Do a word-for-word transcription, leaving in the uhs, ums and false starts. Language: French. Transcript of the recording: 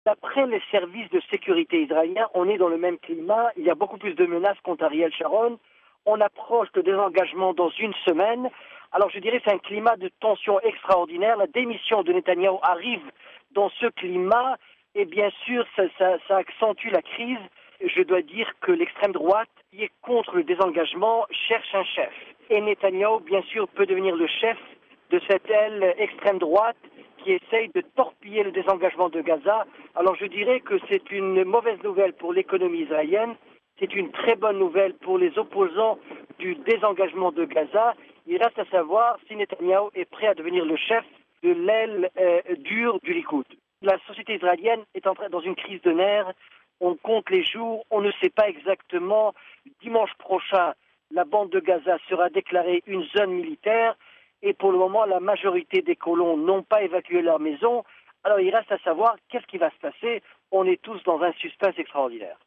D'après les services de sécurité israéliens, on est dans le même climat. Il y a beaucoup plus de menaces contre Ariel Sharon. On approche le désengagement dans une semaine. Alors je dirais que c'est un climat de tension extraordinaire. La démission de Netanyahou arrive dans ce climat et bien sûr ça, ça, ça accentue la crise. Je dois dire que l'extrême droite, qui est contre le désengagement, cherche un chef. Et Netanyahou, bien sûr, peut devenir le chef de cette aile extrême droite qui essaye de torpiller le désengagement de Gaza. Alors je dirais que c'est une mauvaise nouvelle pour l'économie israélienne, c'est une très bonne nouvelle pour les opposants du désengagement de Gaza. Il reste à savoir si Netanyahou est prêt à devenir le chef de l'aile euh, dure du Likoud. La société israélienne est entrée dans une crise de nerfs, on compte les jours, on ne sait pas exactement. Dimanche prochain, la bande de Gaza sera déclarée une zone militaire. Et pour le moment, la majorité des colons n'ont pas évacué leur maison. Alors il reste à savoir qu'est-ce qui va se passer. On est tous dans un suspense extraordinaire.